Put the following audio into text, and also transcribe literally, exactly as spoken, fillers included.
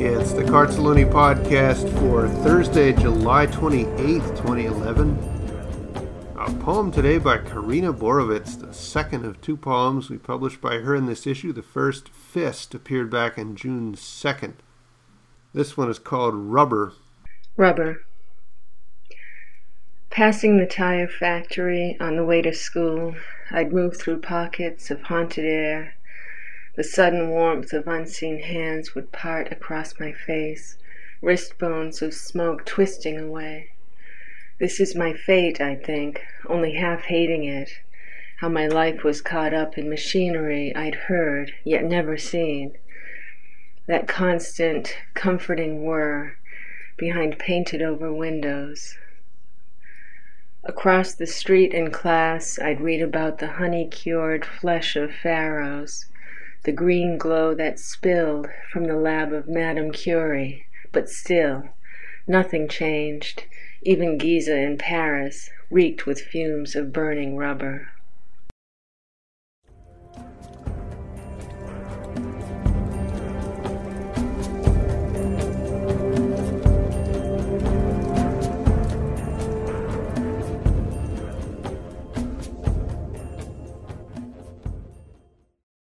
It's the Cartelloni podcast for Thursday, July twenty-eighth, twenty eleven. A poem today by Karina Borovitz, the second of two poems we published by her in this issue. The first, Fist, appeared back on June second. This one is called Rubber. Rubber. Passing the tire factory on the way to school, I'd move through pockets of haunted air. The sudden warmth of unseen hands would part across my face, wrist bones of smoke twisting away. This is my fate, I think, only half hating it, how my life was caught up in machinery I'd heard, yet never seen. That constant, comforting whir behind painted-over windows. Across the street in class, I'd read about the honey-cured flesh of pharaohs, the green glow that spilled from the lab of Madame Curie, but still, nothing changed. Even Giza in Paris reeked with fumes of burning rubber.